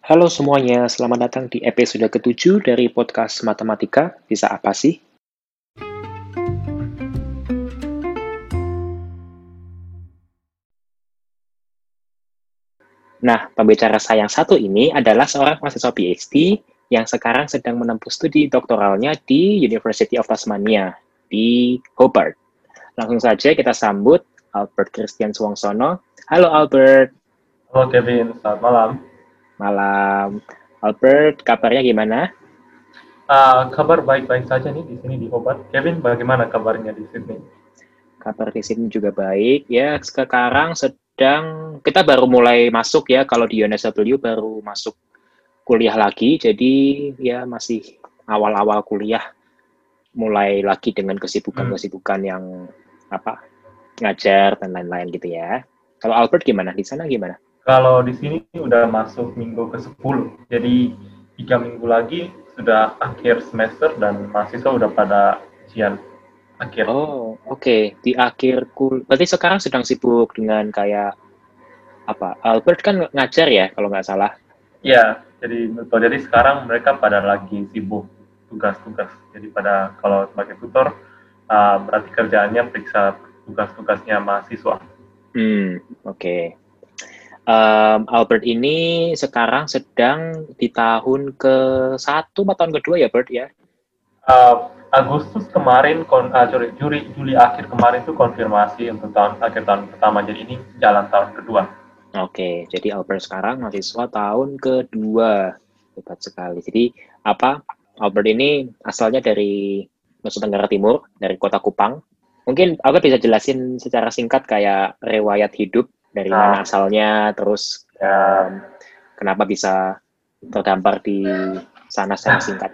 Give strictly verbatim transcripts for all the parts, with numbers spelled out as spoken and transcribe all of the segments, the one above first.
Halo semuanya, selamat datang di episode ketujuh dari podcast Matematika. Bisa apa sih? Nah, pembicara saya yang satu ini adalah seorang mahasiswa PhD yang sekarang sedang menempuh studi doktoralnya di University of Tasmania di Hobart. Langsung saja kita sambut Albert Christian Suwangsono. Halo Albert. Halo Kevin, selamat malam. Malam. Albert, kabarnya gimana? Uh, kabar baik-baik saja nih di sini di Hobart. Kevin, bagaimana kabarnya di Sydney? Kabar di sini juga baik. Ya, sekarang sedang kita baru mulai masuk ya, kalau di U N S W baru masuk kuliah lagi, jadi ya masih awal-awal kuliah, mulai lagi dengan Hmm. kesibukan-kesibukan yang apa ngajar dan lain-lain gitu ya. Kalau Albert gimana? Di sana gimana? Kalau di sini udah masuk minggu ke sepuluh, jadi tiga minggu lagi sudah akhir semester dan mahasiswa udah pada ujian akhir. Oh, oke. Okay. Di akhir kul, berarti sekarang sedang sibuk dengan kayak apa? Albert kan ngajar ya, kalau nggak salah. Ya, jadi betul. Jadi sekarang mereka pada lagi sibuk tugas-tugas. Jadi pada kalau sebagai tutor, uh, berarti kerjaannya periksa tugas-tugasnya mahasiswa. Hmm, oke. Okay. Um, Albert ini sekarang sedang di tahun ke satu atau tahun kedua ya, Bert ya? Uh, Agustus kemarin, kon, uh, Juli, Juli, Juli akhir kemarin itu konfirmasi untuk tahun akhir tahun pertama. Jadi ini jalan tahun kedua. Oke, jadi Albert sekarang mahasiswa tahun kedua. Hebat sekali. Jadi apa? Albert ini asalnya dari Nusa Tenggara Timur, dari kota Kupang. Mungkin Albert bisa jelasin secara singkat kayak riwayat hidup dari mana Nah, asalnya, terus ya, um, kenapa bisa terdampar di sana secara singkat.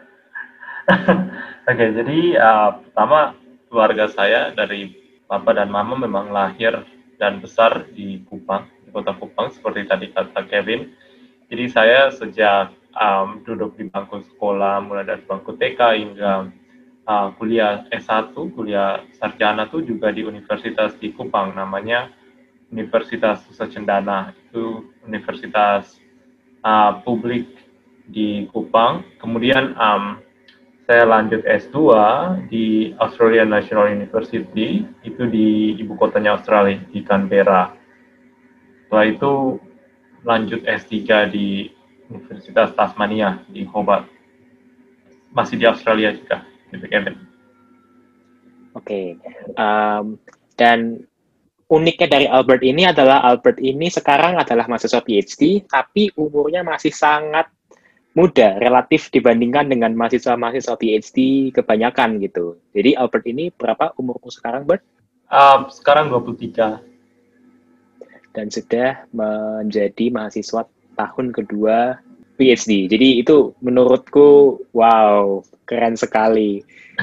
oke. Okay, jadi uh, pertama keluarga saya dari papa dan mama memang lahir dan besar di Kupang, di kota Kupang seperti tadi kata Kevin. Jadi saya sejak um, duduk di bangku sekolah, mulai dari bangku T K hingga uh, kuliah S satu, kuliah sarjana tuh juga di universitas di Kupang, namanya Universitas Nusa Cendana. Itu universitas uh, publik di Kupang. Kemudian um, saya lanjut S dua di Australian National University, itu di ibu kotanya Australia, di Canberra. Setelah itu lanjut S tiga di Universitas Tasmania di Hobart. Masih di Australia juga, gitu Kevin. Oke, okay. um, dan uniknya dari Albert ini adalah Albert ini sekarang adalah mahasiswa PhD, tapi umurnya masih sangat muda relatif dibandingkan dengan mahasiswa-mahasiswa PhD kebanyakan gitu. Jadi Albert ini berapa umurmu sekarang, Bert? Uh, sekarang dua puluh tiga. Dan sudah menjadi mahasiswa tahun kedua PhD. Jadi itu menurutku wow, keren sekali.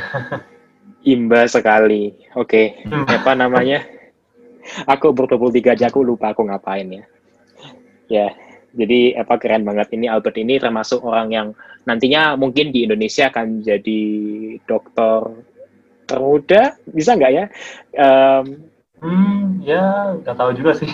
Imba sekali. Oke, okay. Apa namanya? Aku umur dua puluh tiga aja aku lupa aku ngapain ya. Ya, jadi apa keren banget ini Albert ini termasuk orang yang nantinya mungkin di Indonesia akan jadi dokter termuda, bisa nggak ya? Um, Hmm, ya nggak tahu juga sih.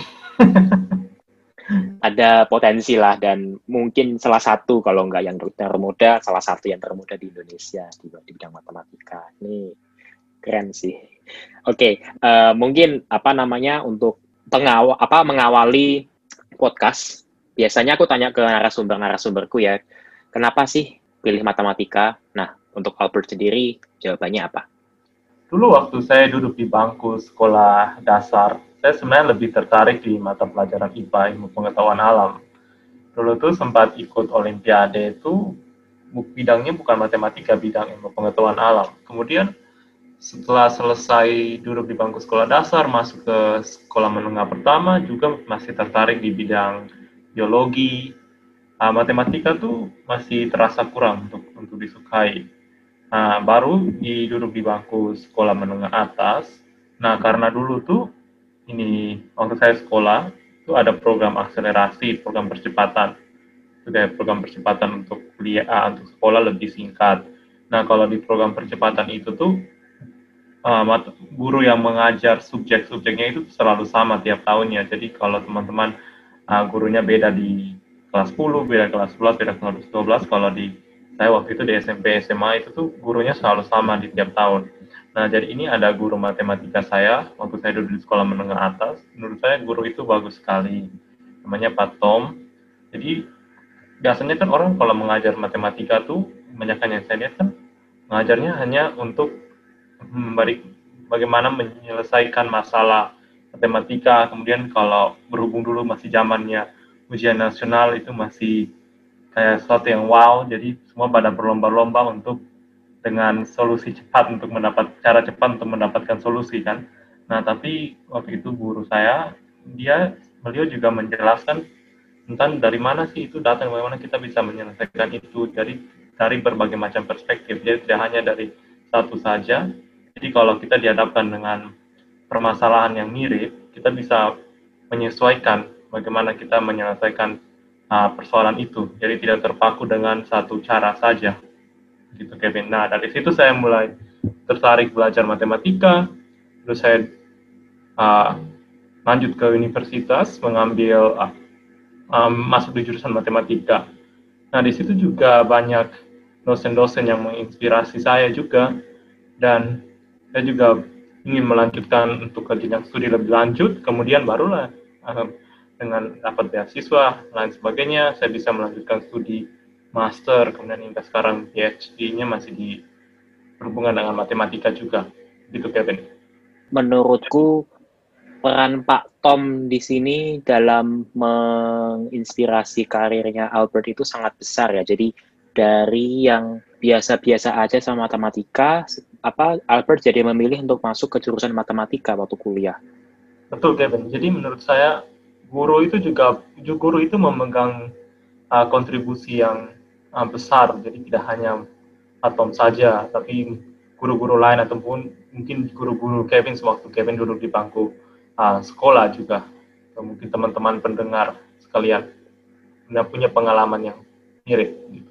ada potensi lah dan mungkin salah satu kalau nggak yang termuda, salah satu yang termuda di Indonesia di, di bidang matematika. Ini keren sih. Oke, okay, uh, mungkin apa namanya untuk pengawal apa mengawali podcast. Biasanya aku tanya ke narasumber-narasumberku ya, kenapa sih pilih matematika? Nah, untuk Albert sendiri, jawabannya apa? Dulu waktu saya duduk di bangku sekolah dasar, saya sebenarnya lebih tertarik di mata pelajaran I P A, ilmu pengetahuan alam. Dulu tuh sempat ikut olimpiade itu, bidangnya bukan matematika, bidang ilmu pengetahuan alam. Kemudian setelah selesai duduk di bangku sekolah dasar, masuk ke sekolah menengah pertama, juga masih tertarik di bidang biologi. Uh, matematika tuh masih terasa kurang untuk untuk disukai. Nah, baru di duduk di bangku sekolah menengah atas. Nah, karena dulu tuh ini waktu saya sekolah itu ada program akselerasi, program percepatan. Itu kayak program percepatan untuk kuliah, uh, untuk sekolah lebih singkat. Nah, kalau di program percepatan itu tuh uh, guru yang mengajar subjek-subjeknya itu selalu sama tiap tahunnya. Jadi kalau teman-teman uh, gurunya beda di kelas sepuluh, beda kelas sebelas, beda kelas dua belas. Kalau di saya waktu itu di S M P S M A itu tuh gurunya selalu sama di tiap tahun. Nah, jadi ini ada guru matematika saya waktu saya duduk di sekolah menengah atas. Menurut saya guru itu bagus sekali. Namanya Pak Tom. Jadi biasanya kan orang kalau mengajar matematika tuh, kebanyakan yang saya lihat kan mengajarnya hanya untuk memberi bagaimana menyelesaikan masalah matematika. Kemudian kalau berhubung dulu masih zamannya ujian nasional itu masih kayak sesuatu yang wow, jadi semua pada berlomba-lomba untuk dengan solusi cepat untuk mendapat cara cepat untuk mendapatkan solusi kan. Nah, tapi waktu itu guru saya, dia beliau juga menjelaskan tentang dari mana sih itu datang, bagaimana kita bisa menyelesaikan itu dari dari berbagai macam perspektif. Jadi tidak hanya dari satu saja. Jadi kalau kita dihadapkan dengan permasalahan yang mirip, kita bisa menyesuaikan bagaimana kita menyelesaikan uh, persoalan itu. Jadi tidak terpaku dengan satu cara saja. Gitu Kevin. Nah, dari situ saya mulai tertarik belajar matematika. Terus saya uh, lanjut ke universitas mengambil uh, um, masuk di jurusan matematika. Nah, di situ juga banyak dosen-dosen yang menginspirasi saya juga, dan saya juga ingin melanjutkan untuk ke jenjang studi lebih lanjut. Kemudian barulah uh, dengan dapat beasiswa lain sebagainya, saya bisa melanjutkan studi master, kemudian hingga sekarang P H D-nya masih di berhubungan dengan matematika juga. Gitu Kevin. Menurutku peran Pak Tom di sini dalam menginspirasi karirnya Albert itu sangat besar ya. Jadi dari yang biasa-biasa aja sama matematika, apa Albert jadi memilih untuk masuk ke jurusan matematika waktu kuliah. Betul Kevin. Jadi menurut saya guru itu juga guru itu memegang uh, kontribusi yang uh, besar. Jadi tidak hanya Pak Tom saja, tapi guru-guru lain ataupun mungkin guru-guru Kevin sewaktu Kevin duduk di bangku uh, sekolah juga, atau mungkin teman-teman pendengar sekalian punya pengalaman yang mirip gitu.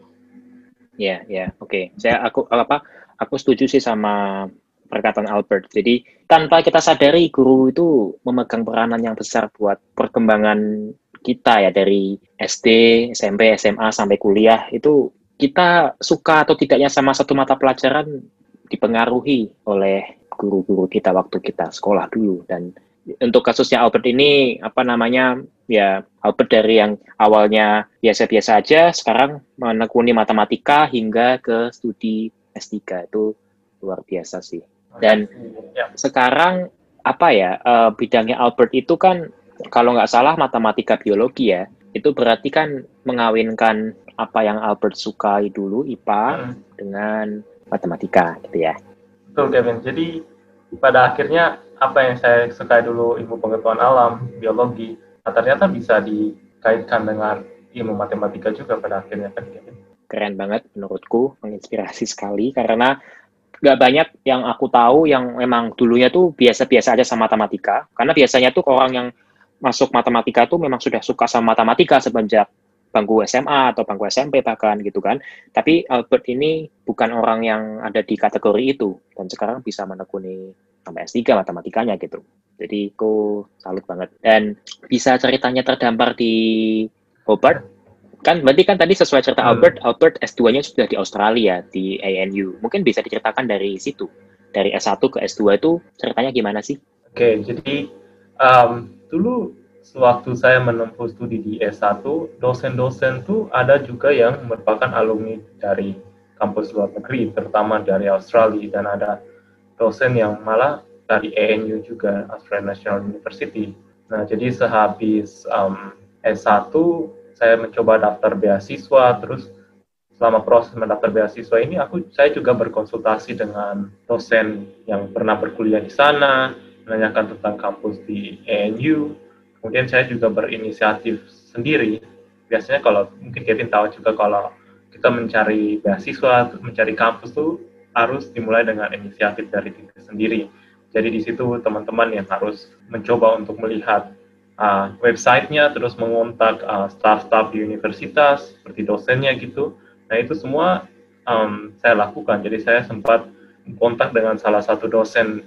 Ya, yeah, ya, yeah, oke. Okay. Saya aku apa? Aku setuju sih sama perkataan Albert. Jadi tanpa kita sadari guru itu memegang peranan yang besar buat perkembangan kita ya, dari S D, S M P, S M A sampai kuliah. Itu kita suka atau tidaknya sama satu mata pelajaran dipengaruhi oleh guru-guru kita waktu kita sekolah dulu. Dan untuk kasusnya Albert ini, apa namanya, ya Albert dari yang awalnya biasa-biasa aja, sekarang menekuni matematika hingga ke studi S tiga. Itu luar biasa sih. Dan ya, sekarang, apa ya, uh, bidangnya Albert itu kan, kalau nggak salah matematika biologi ya, itu berarti kan mengawinkan apa yang Albert sukai dulu, I P A, hmm. dengan matematika, gitu ya. Betul, Kevin. Jadi, pada akhirnya, apa yang saya sukai dulu, ilmu pengetahuan alam, biologi, nah, ternyata bisa dikaitkan dengan ilmu matematika juga pada akhirnya, kan, Kevin? Keren banget menurutku, menginspirasi sekali, karena nggak banyak yang aku tahu yang memang dulunya tuh biasa-biasa aja sama matematika, karena biasanya tuh orang yang masuk matematika tuh memang sudah suka sama matematika semenjak bangku S M A atau bangku S M P bahkan gitu kan. Tapi Albert ini bukan orang yang ada di kategori itu, dan sekarang bisa menekuni sampai S tiga matematikanya gitu. Jadi aku salut banget. Dan bisa ceritanya terdampar di Hobart, kan berarti kan tadi sesuai cerita hmm. Albert, Albert S dua-nya sudah di Australia, di A N U. Mungkin bisa diceritakan dari situ, dari S satu ke S dua itu ceritanya gimana sih? Oke, jadi um, dulu sewaktu saya menempuh studi di S satu, dosen-dosen tuh ada juga yang merupakan alumni dari kampus luar negeri, terutama dari Australia, dan ada dosen yang malah dari A N U juga, Australian National University. Nah, jadi sehabis um, S satu, saya mencoba daftar beasiswa, terus selama proses mendaftar beasiswa ini, aku saya juga berkonsultasi dengan dosen yang pernah berkuliah di sana, menanyakan tentang kampus di A N U. Kemudian saya juga berinisiatif sendiri. Biasanya kalau mungkin Kevin tahu juga, kalau kita mencari beasiswa, mencari kampus tuh harus dimulai dengan inisiatif dari diri sendiri. Jadi di situ teman-teman yang harus mencoba untuk melihat uh, websitenya, terus mengontak uh, staff-staff di universitas, seperti dosennya gitu. Nah itu semua um, saya lakukan. Jadi saya sempat kontak dengan salah satu dosen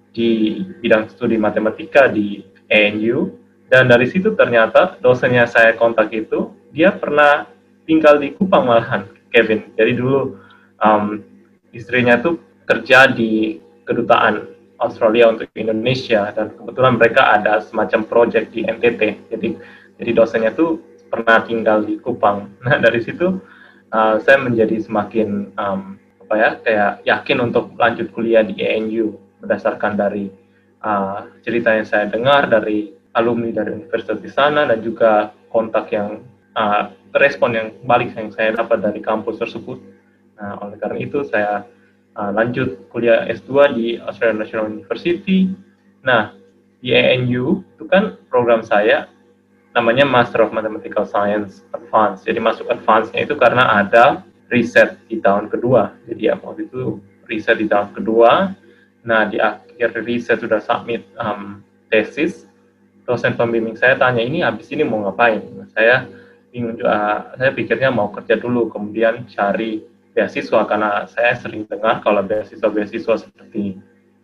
di bidang studi matematika di A N U. Dan dari situ ternyata dosen yang saya kontak itu dia pernah tinggal di Kupang malahan, Kevin. Jadi dulu um, istrinya tuh kerja di kedutaan Australia untuk Indonesia, dan kebetulan mereka ada semacam project di N T T. Jadi jadi dosennya tuh pernah tinggal di Kupang. Nah dari situ uh, saya menjadi semakin um, apa ya kayak yakin untuk lanjut kuliah di A N U berdasarkan dari uh, cerita yang saya dengar dari alumni dari universitas di sana, dan juga kontak yang uh, respon yang balik yang saya dapat dari kampus tersebut. Nah oleh karena itu saya uh, lanjut kuliah S dua di Australian National University. Nah di A N U itu kan program saya namanya Master of Mathematical Science Advanced. Jadi masuk advance-nya itu karena ada riset di tahun kedua. Jadi ya, waktu itu riset di tahun kedua. Nah, di akhir riset sudah submit um, tesis. Dosen pembimbing saya tanya, ini habis ini mau ngapain? Nah, saya bingung juga. Saya pikirnya mau kerja dulu, kemudian cari beasiswa, karena saya sering dengar kalau beasiswa-beasiswa seperti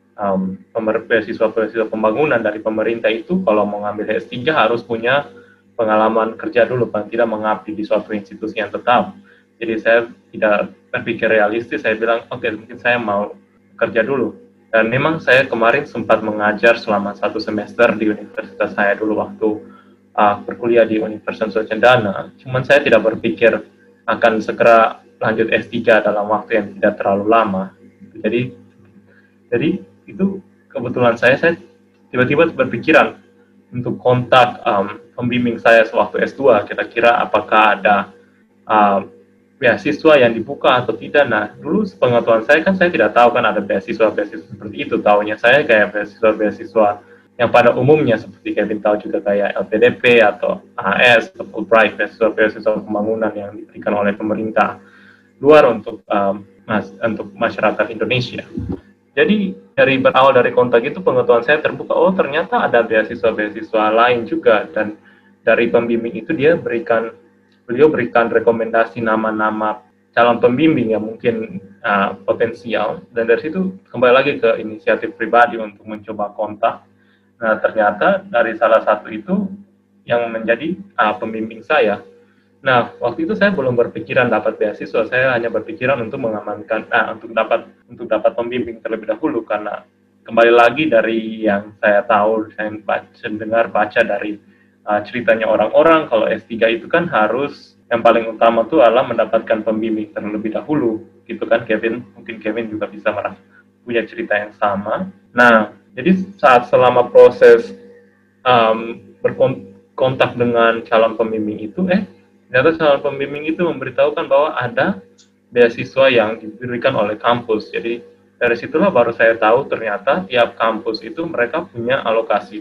Um, beasiswa-beasiswa pembangunan dari pemerintah itu kalau mau ngambil S tiga harus punya pengalaman kerja dulu, kan tidak mengabdi di suatu institusi yang tetap. Jadi saya tidak berpikir realistis, saya bilang oke okay, mungkin saya mau kerja dulu. Dan memang saya kemarin sempat mengajar selama satu semester di universitas saya dulu waktu uh, berkuliah di Universitas Nusa Cendana. Cuman saya tidak berpikir akan segera lanjut S tiga dalam waktu yang tidak terlalu lama. Jadi jadi itu kebetulan saya, saya tiba-tiba berpikiran untuk kontak um, pembimbing saya sewaktu S dua, kira-kira apakah ada um, beasiswa yang dibuka atau tidak. Nah, dulu sepengetahuan saya kan saya tidak tahu kan ada beasiswa-beasiswa seperti itu. Tahunya saya kayak beasiswa-beasiswa yang pada umumnya seperti Kevin tahu juga kayak L P D P atau A H S atau Fulbright, beasiswa-beasiswa pembangunan yang diberikan oleh pemerintah luar untuk um, mas, untuk masyarakat Indonesia. Jadi dari berawal dari kontak itu pengetahuan saya terbuka, oh ternyata ada beasiswa-beasiswa lain juga, dan dari pembimbing itu dia berikan, beliau berikan rekomendasi nama-nama calon pembimbing yang mungkin uh, potensial, dan dari situ kembali lagi ke inisiatif pribadi untuk mencoba kontak. Nah ternyata dari salah satu itu yang menjadi uh, pembimbing saya. Nah, waktu itu saya belum berpikiran dapat beasiswa, saya hanya berpikiran untuk mengamankan, nah, untuk dapat untuk dapat pembimbing terlebih dahulu, karena kembali lagi dari yang saya tahu, saya baca, dengar, baca dari uh, ceritanya orang-orang, kalau S tiga itu kan harus, yang paling utama itu adalah mendapatkan pembimbing terlebih dahulu, gitu kan Kevin? Mungkin Kevin juga bisa merasa punya cerita yang sama. Nah, jadi saat selama proses um, berkontak dengan calon pembimbing itu, eh, ternyata calon pembimbing itu memberitahukan bahwa ada beasiswa yang diberikan oleh kampus. Jadi dari situlah baru saya tahu ternyata tiap kampus itu mereka punya alokasi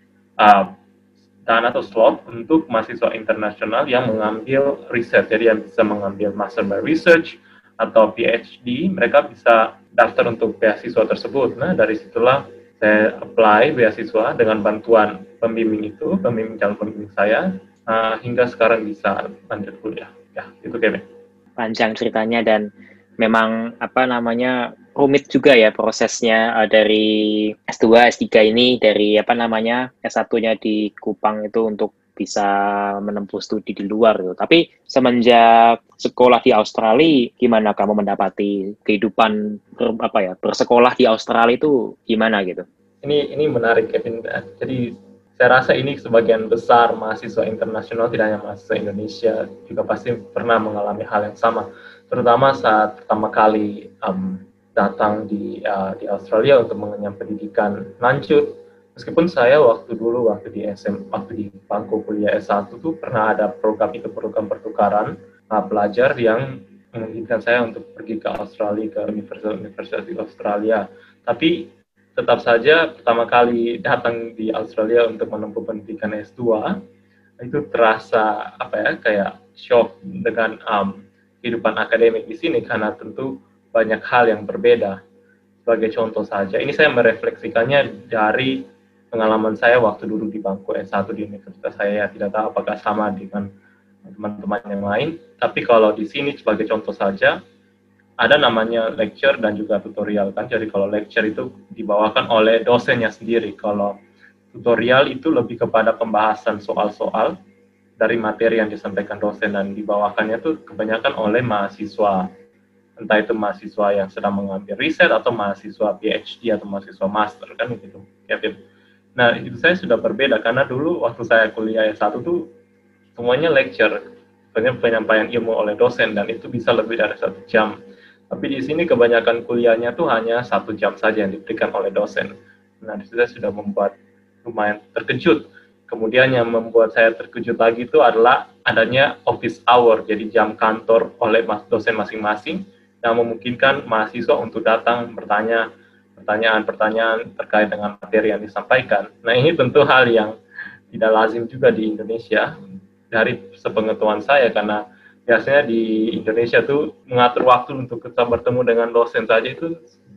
uh, dana atau slot untuk mahasiswa internasional yang mengambil riset. Jadi yang bisa mengambil Master by Research atau P H D, mereka bisa daftar untuk beasiswa tersebut. Nah dari situlah saya apply beasiswa dengan bantuan pembimbing itu, pembimbing calon pembimbing saya. Uh, hingga sekarang bisa lanjut kuliah. Ya, itu Kevin. Panjang ceritanya dan memang apa namanya rumit juga ya prosesnya uh, dari S dua, S tiga ini, dari apa namanya S satu-nya di Kupang itu untuk bisa menempuh studi di luar gitu. Tapi semenjak sekolah di Australia, gimana kamu mendapati kehidupan ber, apa ya bersekolah di Australia itu gimana gitu? Ini ini menarik Kevin. Jadi saya rasa ini sebagian besar mahasiswa internasional, tidak hanya mahasiswa Indonesia, juga pasti pernah mengalami hal yang sama. Terutama saat pertama kali um, datang di uh, di Australia untuk mengenyam pendidikan lanjut. Meskipun saya waktu dulu, waktu di S M, waktu di bangku kuliah S satu tuh pernah ada program itu, program pertukaran uh, pelajar yang memungkinkan saya untuk pergi ke Australia, ke universitas-universitas di Australia. Tapi tetap saja pertama kali datang di Australia untuk menempuh pendidikan S dua itu terasa apa ya kayak shock dengan um, kehidupan akademik di sini, karena tentu banyak hal yang berbeda. Sebagai contoh saja, ini saya merefleksikannya dari pengalaman saya waktu dulu di bangku S satu di universitas saya. Tidak tahu apakah sama dengan teman-teman yang lain, tapi kalau di sini sebagai contoh saja, ada namanya lecture dan juga tutorial kan. Jadi kalau lecture itu dibawakan oleh dosennya sendiri. Kalau tutorial itu lebih kepada pembahasan soal-soal dari materi yang disampaikan dosen dan dibawakannya tuh kebanyakan oleh mahasiswa. Entah itu mahasiswa yang sedang mengambil riset atau mahasiswa P H D atau mahasiswa master kan gitu, Kevin. Nah, itu saya sudah berbeda karena dulu waktu saya kuliah S satu tuh semuanya lecture, banyak penyampaian ilmu oleh dosen dan itu bisa lebih dari satu jam. Tapi di sini kebanyakan kuliahnya tuh hanya satu jam saja yang diberikan oleh dosen. Nah, di situ saya sudah membuat lumayan terkejut. Kemudian yang membuat saya terkejut lagi itu adalah adanya office hour, jadi jam kantor oleh dosen masing-masing yang memungkinkan mahasiswa untuk datang bertanya pertanyaan-pertanyaan terkait dengan materi yang disampaikan. Nah, ini tentu hal yang tidak lazim juga di Indonesia dari sepengetahuan saya, karena biasanya di Indonesia tuh mengatur waktu untuk kita bertemu dengan dosen saja itu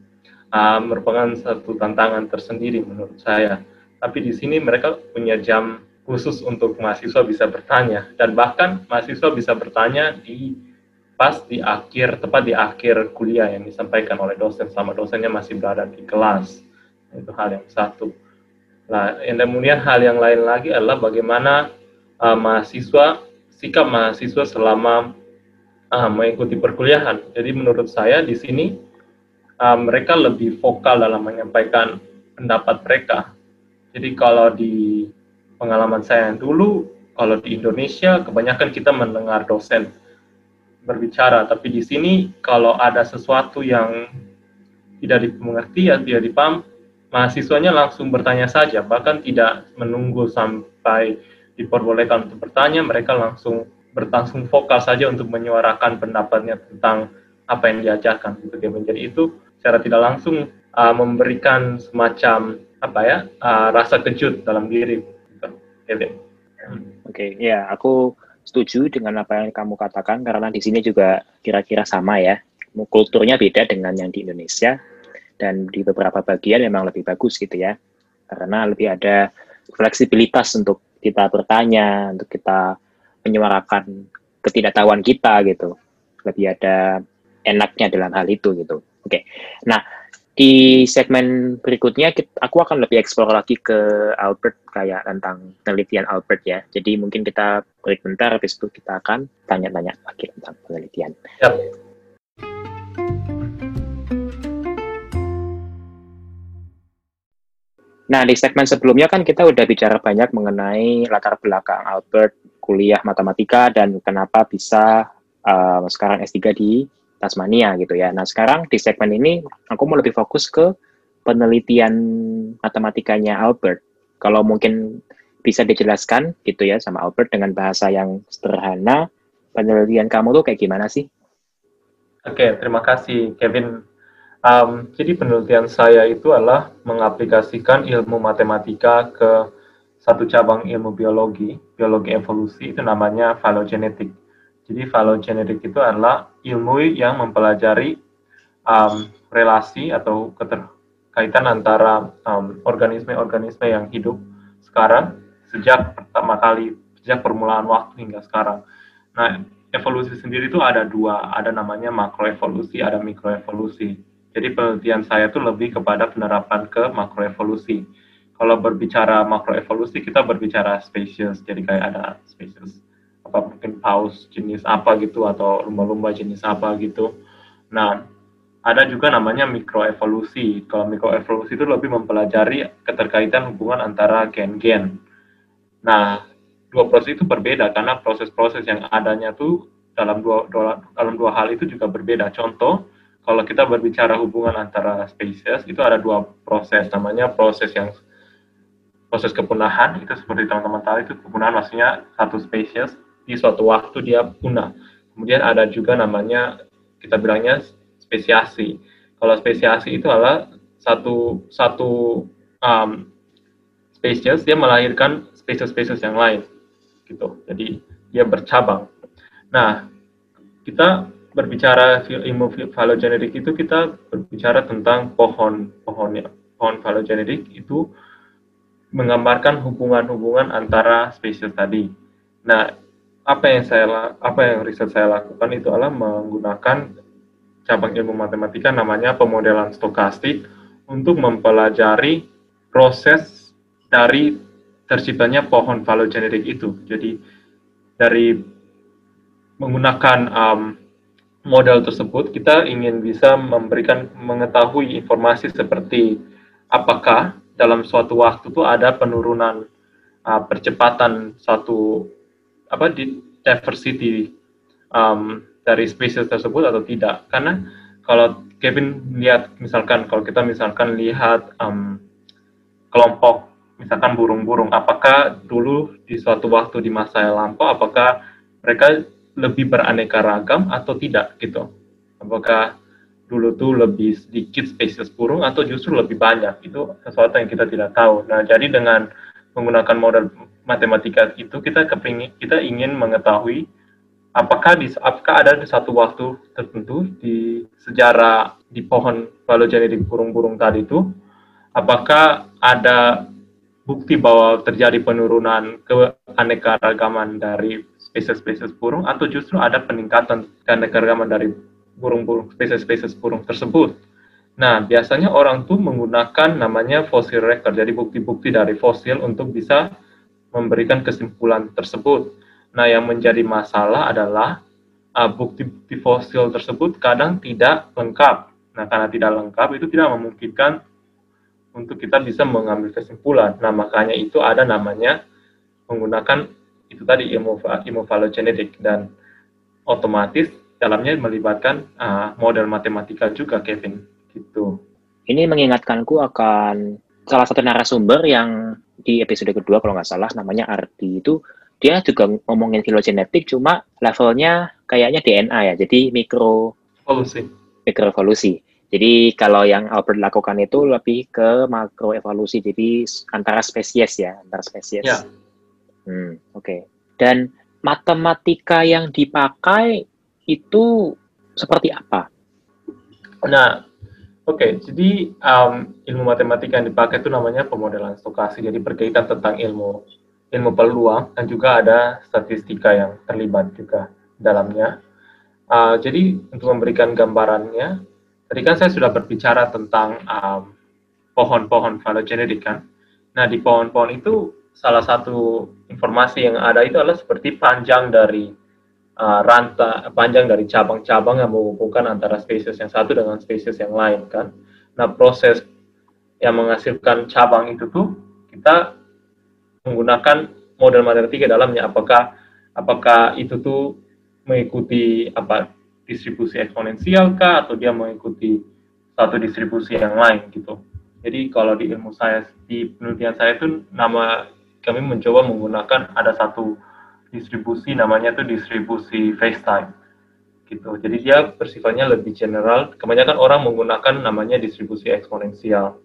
uh, merupakan satu tantangan tersendiri menurut saya. Tapi di sini mereka punya jam khusus untuk mahasiswa bisa bertanya, dan bahkan mahasiswa bisa bertanya di pas di akhir, tepat di akhir kuliah yang disampaikan oleh dosen sama dosennya masih berada di kelas. Itu hal yang satu. Nah, yang kemudian hal yang lain lagi adalah bagaimana uh, mahasiswa, sikap mahasiswa selama uh, mengikuti perkuliahan. Jadi menurut saya di sini uh, mereka lebih vokal dalam menyampaikan pendapat mereka. Jadi kalau di pengalaman saya yang dulu, kalau di Indonesia kebanyakan kita mendengar dosen berbicara, tapi di sini kalau ada sesuatu yang tidak dimengerti ya tidak dipaham, mahasiswanya langsung bertanya saja, bahkan tidak menunggu sampai diperbolehkan untuk bertanya, mereka langsung berlangsung vokal saja untuk menyuarakan pendapatnya tentang apa yang diajarkan gitu. Jadi itu secara tidak langsung uh, memberikan semacam apa ya uh, rasa kejut dalam diri gitu. Oke, okay, ya aku setuju dengan apa yang kamu katakan, karena di sini juga kira-kira sama ya. Kulturnya beda dengan yang di Indonesia, dan di beberapa bagian memang lebih bagus gitu ya. Karena lebih ada fleksibilitas untuk kita bertanya, untuk kita menyuarakan ketidaktahuan kita gitu. Lebih ada enaknya dalam hal itu gitu. Oke. Nah, di segmen berikutnya aku akan lebih eksplor lagi ke Albert, kayak tentang penelitian Albert ya. Jadi mungkin kita break bentar, habis itu kita akan tanya-tanya lagi tentang penelitian. Yep. Nah, di segmen sebelumnya kan kita udah bicara banyak mengenai latar belakang Albert, kuliah matematika, dan kenapa bisa uh, sekarang S tiga di Tasmania gitu ya. Nah, sekarang di segmen ini aku mau lebih fokus ke penelitian matematikanya Albert. Kalau mungkin bisa dijelaskan gitu ya sama Albert dengan bahasa yang sederhana, penelitian kamu tuh kayak gimana sih? Oke, terima kasih Kevin. Um, jadi penelitian saya itu adalah mengaplikasikan ilmu matematika ke satu cabang ilmu biologi, biologi evolusi, itu namanya phylogenetik. Jadi phylogenetik itu adalah ilmu yang mempelajari um, relasi atau keterkaitan antara um, organisme-organisme yang hidup sekarang sejak pertama kali, sejak permulaan waktu hingga sekarang. Nah, evolusi sendiri itu ada dua, ada namanya makroevolusi, ada mikroevolusi. Jadi penelitian saya itu lebih kepada penerapan ke makroevolusi. Kalau berbicara makroevolusi, kita berbicara spesies, jadi kayak ada spesies apa mungkin paus jenis apa gitu atau lumba-lumba jenis apa gitu. Nah, ada juga namanya mikroevolusi. Kalau mikroevolusi itu lebih mempelajari keterkaitan hubungan antara gen-gen. Nah, dua proses itu berbeda karena proses-proses yang adanya tuh dalam dua, dua dalam dua hal itu juga berbeda. Contoh, kalau kita berbicara hubungan antara spesies itu ada dua proses, namanya proses yang proses kepunahan, itu seperti teman-teman tahu itu kepunahan maksudnya satu spesies di suatu waktu dia punah. Kemudian ada juga namanya kita bilangnya spesiasi. Kalau spesiasi itu adalah satu satu um, spesies dia melahirkan spesies-spesies yang lain, gitu. Jadi dia bercabang. Nah, kita berbicara ilmu phylogenetik itu kita berbicara tentang pohon pohonnya. Pohon phylogenetik itu menggambarkan hubungan-hubungan antara spesies tadi. Nah, apa yang saya apa yang riset saya lakukan itu adalah menggunakan cabang ilmu matematika namanya pemodelan stokastik untuk mempelajari proses dari terciptanya pohon phylogenetik itu. Jadi dari menggunakan um, model tersebut, kita ingin bisa memberikan mengetahui informasi seperti apakah dalam suatu waktu itu ada penurunan uh, percepatan satu apa di diversity um, dari spesies tersebut atau tidak. Karena kalau Kevin lihat misalkan kalau kita misalkan lihat um, kelompok misalkan burung-burung, apakah dulu di suatu waktu di masa yang lampau apakah mereka lebih beraneka ragam atau tidak gitu. Apakah dulu tuh lebih sedikit spesies burung atau justru lebih banyak, itu sesuatu yang kita tidak tahu. Nah, jadi dengan menggunakan model matematika itu kita kepingin, kita ingin mengetahui apakah di apakah ada di satu waktu tertentu di sejarah di pohon phylogenetic burung-burung tadi itu, apakah ada bukti bahwa terjadi penurunan keanekaragaman dari spesies-spesies burung atau justru ada peningkatan keanekaragaman dari burung-burung spesies-spesies burung tersebut. Nah, biasanya orang tuh menggunakan namanya fossil record, jadi bukti-bukti dari fosil untuk bisa memberikan kesimpulan tersebut. Nah, yang menjadi masalah adalah uh, bukti-bukti fosil tersebut kadang tidak lengkap. Nah, karena tidak lengkap itu tidak memungkinkan untuk kita bisa mengambil kesimpulan. Nah, makanya itu ada namanya menggunakan itu tadi ilmu ilmu phylogenetik, dan otomatis dalamnya melibatkan uh, model matematika juga, Kevin. Gitu. Ini mengingatkanku akan salah satu narasumber yang di episode kedua kalau nggak salah namanya Ardi, itu dia juga ngomongin filogenetik cuma levelnya kayaknya D N A ya, jadi mikro evolusi. Mikroevolusi. Jadi kalau yang Albert lakukan itu lebih ke makroevolusi, jadi antara spesies ya, antara spesies. Ya. Hmm, oke. Okay. Dan matematika yang dipakai itu seperti apa? Nah, oke. Okay, jadi um, ilmu matematika yang dipakai itu namanya pemodelan stokastik. Jadi berkaitan tentang ilmu ilmu peluang dan juga ada statistika yang terlibat juga dalamnya. Uh, jadi untuk memberikan gambarannya, tadi kan saya sudah berbicara tentang um, pohon-pohon phylogenetik kan. Nah, di pohon-pohon itu salah satu informasi yang ada itu adalah seperti panjang dari uh, rantai, panjang dari cabang-cabang yang menghubungkan antara spesies yang satu dengan spesies yang lain kan. Nah, proses yang menghasilkan cabang itu tuh kita menggunakan model matematika dalamnya. Apakah apakah itu tuh mengikuti apa distribusi eksponensial kah atau dia mengikuti satu distribusi yang lain gitu. Jadi kalau di ilmu saya, di penelitian saya itu nama kami mencoba menggunakan ada satu distribusi namanya tuh distribusi FaceTime gitu. Jadi dia bersifatnya lebih general. Kebanyakan orang menggunakan namanya distribusi eksponensial.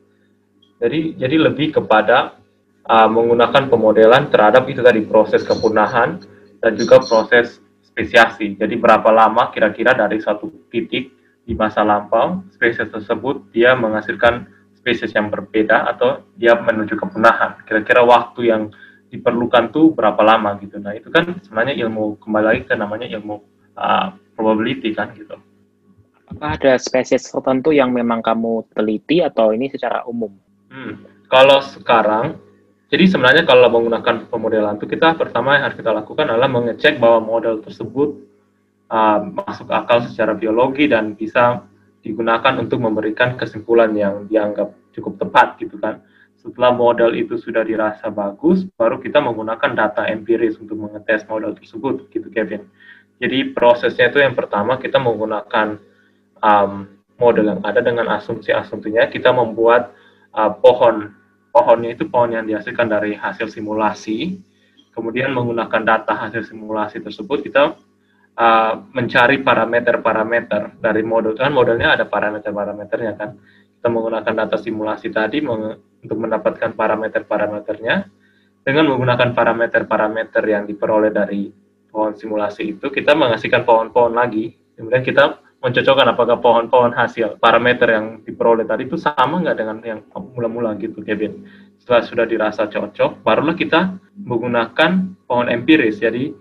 Jadi jadi lebih kepada uh, menggunakan pemodelan terhadap itu tadi proses kepunahan dan juga proses spesiasi. Jadi berapa lama kira-kira dari satu titik di masa lampau spesies tersebut dia menghasilkan spesies yang berbeda atau dia menuju kepunahan. Kira-kira waktu yang diperlukan tuh berapa lama gitu. Nah, itu kan sebenarnya ilmu, kembali lagi ke namanya ilmu uh, probability kan gitu. Apakah ada spesies tertentu yang memang kamu teliti atau ini secara umum? Hmm. Kalau sekarang, jadi sebenarnya kalau menggunakan pemodelan itu kita pertama yang harus kita lakukan adalah mengecek bahwa model tersebut uh, masuk akal secara biologi dan bisa digunakan untuk memberikan kesimpulan yang dianggap cukup tepat gitu kan. Setelah model itu sudah dirasa bagus, baru kita menggunakan data empiris untuk mengetes model tersebut gitu, Kevin. Jadi prosesnya itu yang pertama kita menggunakan um, model yang ada dengan asumsi-asumsinya, kita membuat uh, pohon pohonnya itu pohon yang dihasilkan dari hasil simulasi. Kemudian menggunakan data hasil simulasi tersebut kita uh, mencari parameter-parameter dari model. Kan modelnya ada parameter-parameternya kan. Kita menggunakan data simulasi tadi untuk mendapatkan parameter-parameternya. Dengan menggunakan parameter-parameter yang diperoleh dari pohon simulasi itu, kita menghasilkan pohon-pohon lagi. Kemudian kita mencocokkan apakah pohon-pohon hasil parameter yang diperoleh tadi itu sama nggak dengan yang mula-mula gitu, Kevin. Setelah sudah dirasa cocok, barulah kita menggunakan pohon empiris. Jadi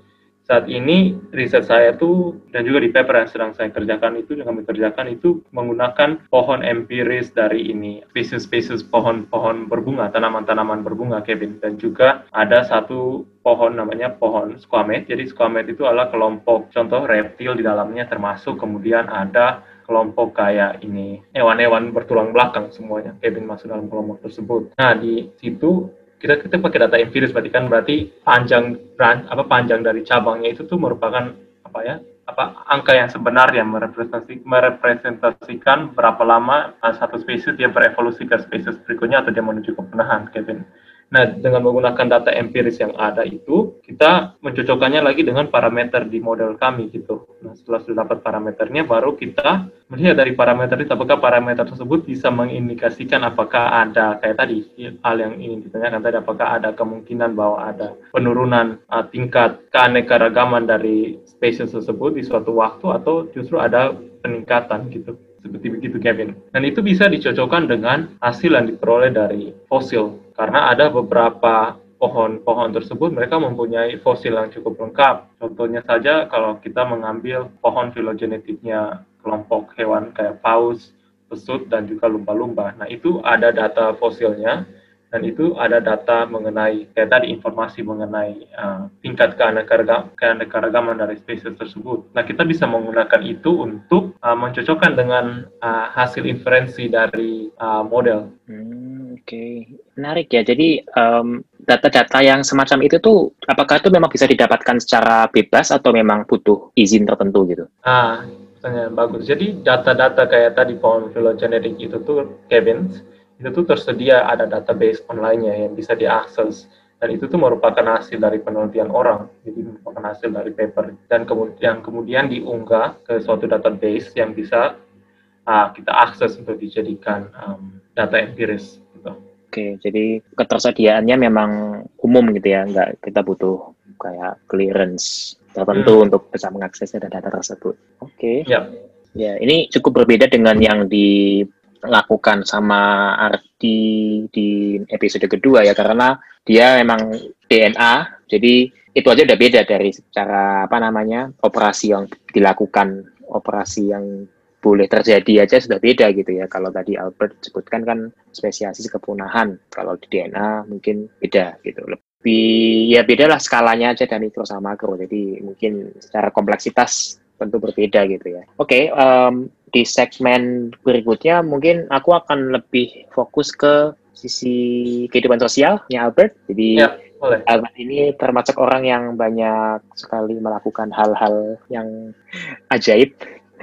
saat ini riset saya tuh dan juga di paper yang sedang saya kerjakan itu yang kami kerjakan itu menggunakan pohon empiris dari ini spesies-spesies pohon-pohon berbunga, tanaman-tanaman berbunga, Kevin, dan juga ada satu pohon namanya pohon squamet. Jadi squamet itu adalah kelompok contoh reptil di dalamnya, termasuk kemudian ada kelompok kayak ini hewan-hewan bertulang belakang semuanya, Kevin, masuk dalam kelompok tersebut. Nah di situ kita kita pakai data empiris, berarti kan berarti panjang apa panjang dari cabangnya itu tuh merupakan apa ya apa angka yang sebenarnya merepresentasi, merepresentasikan berapa lama satu spesies dia berevolusi ke spesies berikutnya atau dia menuju kepunahan, Kevin. Nah, dengan menggunakan data empiris yang ada itu, kita mencocokkannya lagi dengan parameter di model kami gitu. Nah, setelah sudah dapat parameternya, baru kita melihat dari parameter itu, apakah parameter tersebut bisa mengindikasikan apakah ada, kayak tadi, hal yang ingin ditanyakan tadi, apakah ada kemungkinan bahwa ada penurunan uh, tingkat keanekaragaman dari spesies tersebut di suatu waktu, atau justru ada peningkatan gitu. Seperti begitu, Kevin. Dan itu bisa dicocokkan dengan hasil yang diperoleh dari fosil. Karena ada beberapa pohon-pohon tersebut, mereka mempunyai fosil yang cukup lengkap. Contohnya saja kalau kita mengambil pohon filogenetiknya kelompok hewan kayak paus, pesut, dan juga lumba-lumba. Nah, itu ada data fosilnya, dan itu ada data mengenai, kayak tadi, informasi mengenai uh, tingkat keanekaragaman dari spesies tersebut. Nah, kita bisa menggunakan itu untuk uh, mencocokkan dengan uh, hasil inferensi dari uh, model. Hmm, Oke, okay. Menarik ya. Jadi um, data-data yang semacam itu tuh, apakah itu memang bisa didapatkan secara bebas atau memang butuh izin tertentu gitu? Ah, pertanyaan bagus. Jadi data-data kayak tadi pohon filogenetik itu tuh, Kevin, itu tuh tersedia ada database online-nya yang bisa diakses, dan itu tuh merupakan hasil dari penelitian orang, jadi merupakan hasil dari paper, dan kemudian kemudian diunggah ke suatu database yang bisa uh, kita akses untuk dijadikan um, data empiris gitu. Oke, jadi ketersediaannya memang umum gitu ya, nggak kita butuh kayak clearance tertentu hmm. untuk bisa mengakses data-data tersebut. Oke. Ya. Ya, ini cukup berbeda dengan yang di lakukan sama Ardi di episode kedua ya, karena dia memang D N A, jadi itu aja udah beda dari secara apa namanya operasi yang dilakukan, operasi yang boleh terjadi aja sudah beda gitu ya. Kalau tadi Albert sebutkan kan spesiasis kepunahan, kalau di D N A mungkin beda gitu. Lebih ya beda lah skalanya aja dari mikro sama makro, jadi mungkin secara kompleksitas tentu berbeda gitu ya. Oke, okay, um, di segmen berikutnya mungkin aku akan lebih fokus ke sisi kehidupan sosialnya Albert. Jadi ya, boleh. Albert ini termasuk orang yang banyak sekali melakukan hal-hal yang ajaib.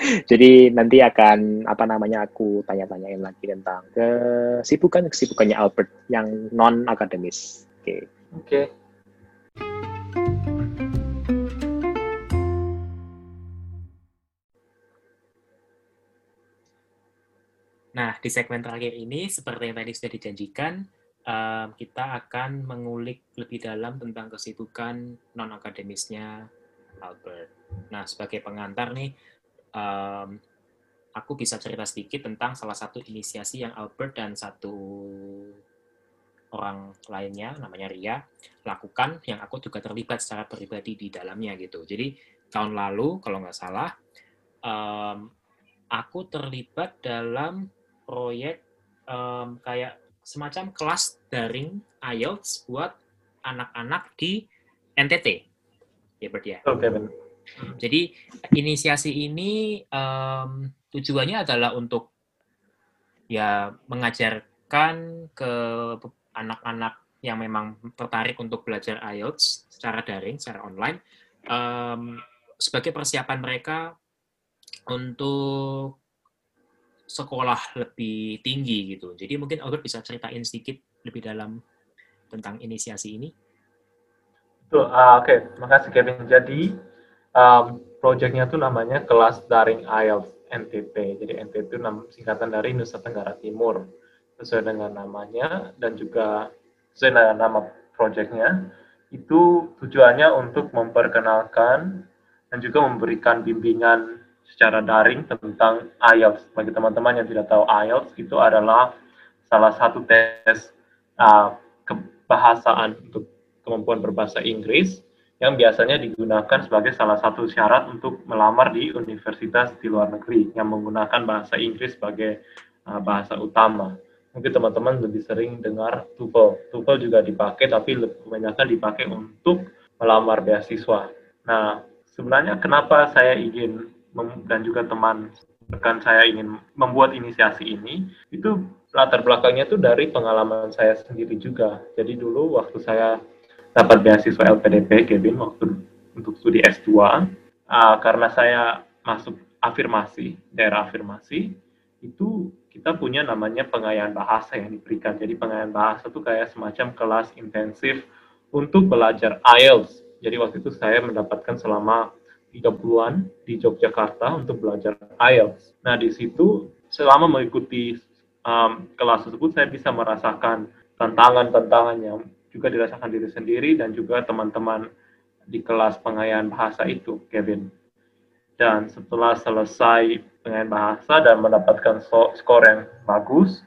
Jadi nanti akan apa namanya aku tanya-tanyain lagi tentang kesibukan-kesibukannya Albert yang non akademis. Oke. Okay. Oke. Okay. Nah, di segmen terakhir ini, seperti yang tadi sudah dijanjikan, um, kita akan mengulik lebih dalam tentang kesibukan non-akademisnya Albert. Nah, sebagai pengantar nih, um, aku bisa cerita sedikit tentang salah satu inisiasi yang Albert dan satu orang lainnya, namanya Ria, lakukan, yang aku juga terlibat secara pribadi di dalamnya gitu. Jadi, tahun lalu, kalau nggak salah, um, aku terlibat dalam proyek um, kayak semacam kelas daring I E L T S buat anak-anak di N T T, ya Bert ya. Oke, benar. Jadi inisiasi ini um, tujuannya adalah untuk ya mengajarkan ke anak-anak yang memang tertarik untuk belajar I E L T S secara daring, secara online, um, sebagai persiapan mereka untuk sekolah lebih tinggi gitu. Jadi mungkin Albert bisa ceritain sedikit lebih dalam tentang inisiasi ini. Tuh, uh, oke, okay. Makasih Kevin. Jadi um, proyeknya tuh namanya kelas daring I E L T S N T T. Jadi N T T itu singkatan dari Nusa Tenggara Timur, sesuai dengan namanya, dan juga sesuai dengan nama proyeknya. Itu tujuannya untuk memperkenalkan dan juga memberikan bimbingan secara daring tentang I E L T S. Bagi teman-teman yang tidak tahu, I E L T S itu adalah salah satu tes uh, kebahasaan untuk kemampuan berbahasa Inggris yang biasanya digunakan sebagai salah satu syarat untuk melamar di universitas di luar negeri yang menggunakan bahasa Inggris sebagai uh, bahasa utama. Mungkin teman-teman lebih sering dengar TOEFL. TOEFL juga dipakai, tapi lebih kebanyakan dipakai untuk melamar beasiswa. Nah, sebenarnya kenapa saya ingin dan juga teman rekan saya ingin membuat inisiasi ini, itu latar belakangnya itu dari pengalaman saya sendiri juga. Jadi dulu waktu saya dapat beasiswa L P D P, Kevin, waktu untuk studi S dua, uh, karena saya masuk afirmasi, daerah afirmasi, itu kita punya namanya pengayaan bahasa yang diberikan. Jadi pengayaan bahasa itu kayak semacam kelas intensif untuk belajar I E L T S. Jadi waktu itu saya mendapatkan selama tiga bulan di Yogyakarta untuk belajar I E L T S. Nah, di situ selama mengikuti um, kelas tersebut, saya bisa merasakan tantangan-tantangan yang juga dirasakan diri sendiri dan juga teman-teman di kelas pengayaan bahasa itu, Kevin. Dan setelah selesai pengayaan bahasa dan mendapatkan so- skor yang bagus,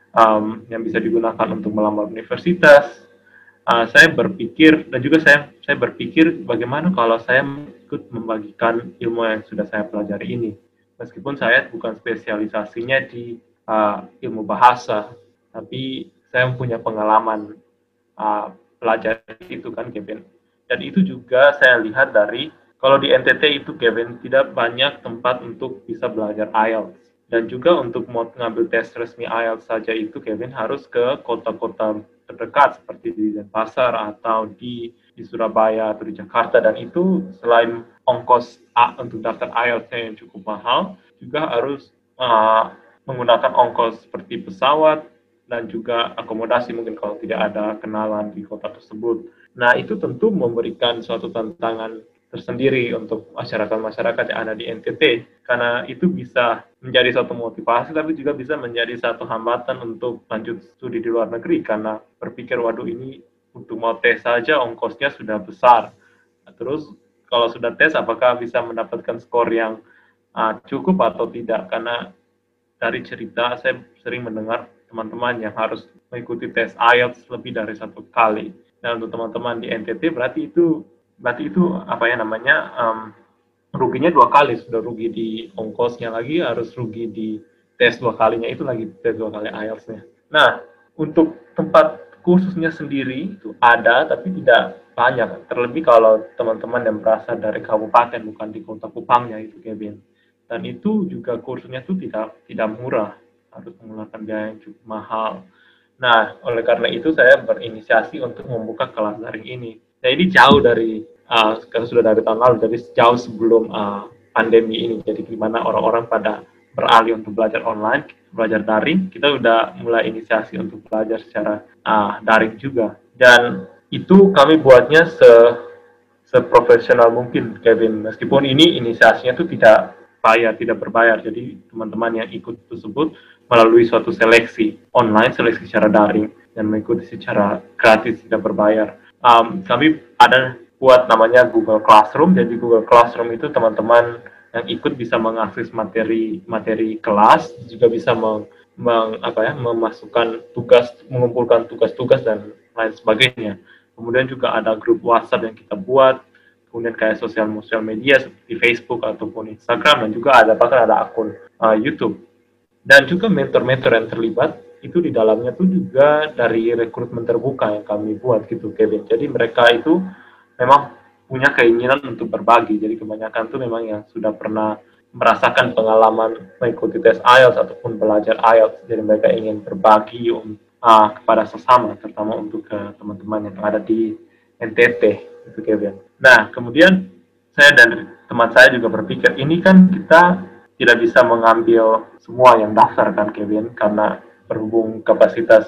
um, yang bisa digunakan untuk melamar universitas, uh, saya berpikir, dan juga saya, saya berpikir bagaimana kalau saya ikut membagikan ilmu yang sudah saya pelajari ini. Meskipun saya bukan spesialisasinya di uh, ilmu bahasa, tapi saya punya pengalaman Uh, pelajar itu kan, Kevin. Dan itu juga saya lihat dari, kalau di N T T itu, Kevin, tidak banyak tempat untuk bisa belajar I E L T S. Dan juga untuk mau ngambil tes resmi I E L T S saja itu, Kevin, harus ke kota-kota terdekat seperti di Denpasar atau di, di Surabaya atau di Jakarta. Dan itu selain ongkos A untuk daftar I E L T S yang cukup mahal, juga harus uh, menggunakan ongkos seperti pesawat, dan juga akomodasi mungkin kalau tidak ada kenalan di kota tersebut. Nah, itu tentu memberikan suatu tantangan tersendiri untuk masyarakat-masyarakat yang ada di N T T, karena itu bisa menjadi suatu motivasi, tapi juga bisa menjadi satu hambatan untuk lanjut studi di luar negeri, karena berpikir, waduh ini untuk mau tes saja ongkosnya sudah besar. Nah, terus kalau sudah tes, apakah bisa mendapatkan skor yang uh, cukup atau tidak, karena dari cerita saya sering mendengar teman-teman yang harus mengikuti tes I E L T S lebih dari satu kali. Dan untuk teman-teman di N T T berarti itu berarti itu apa ya namanya um, ruginya dua kali, sudah rugi di ongkosnya lagi, harus rugi di tes dua kalinya itu lagi, tes dua kali I E L T S-nya. Nah, untuk tempat kursusnya sendiri itu ada, tapi tidak banyak. Terlebih kalau teman-teman yang berasal dari kabupaten, bukan di kota Kupangnya itu, Kevin. Dan itu juga kursusnya itu tidak tidak murah, harus menggunakan biaya yang cukup mahal. Nah, oleh karena itu saya berinisiasi untuk membuka kelas daring ini. Nah, ini jauh dari, uh, karena sudah dari tahun lalu, jadi jauh sebelum uh, pandemi ini. Jadi gimana orang-orang pada beralih untuk belajar online, belajar daring, kita udah mulai inisiasi untuk belajar secara uh, daring juga. Dan itu kami buatnya se seprofesional mungkin, Kevin. Meskipun ini inisiasinya itu tidak bayar, tidak berbayar. Jadi teman-teman yang ikut tersebut melalui suatu seleksi online, seleksi secara daring, dan mengikuti secara gratis, tidak berbayar. Um, kami ada buat namanya Google Classroom. Jadi Google Classroom itu teman-teman yang ikut bisa mengakses materi materi kelas, juga bisa meng, meng, apa ya, memasukkan tugas, mengumpulkan tugas-tugas dan lain sebagainya. Kemudian juga ada grup WhatsApp yang kita buat, kemudian kayak sosial sosial media seperti Facebook ataupun Instagram, dan juga ada bahkan ada akun uh, YouTube. Dan juga mentor-mentor yang terlibat itu di dalamnya tuh juga dari rekrutmen terbuka yang kami buat gitu, Kevin. Jadi mereka itu memang punya keinginan untuk berbagi. Jadi kebanyakan tuh memang yang sudah pernah merasakan pengalaman mengikuti tes I E L T S ataupun belajar I E L T S. Jadi mereka ingin berbagi um, uh, kepada sesama, terutama untuk uh, teman-teman yang ada di N T T, gitu, Kevin. Nah, kemudian saya dan teman saya juga berpikir, ini kan kita tidak bisa mengambil semua yang daftar kan, Kevin, karena berhubung kapasitas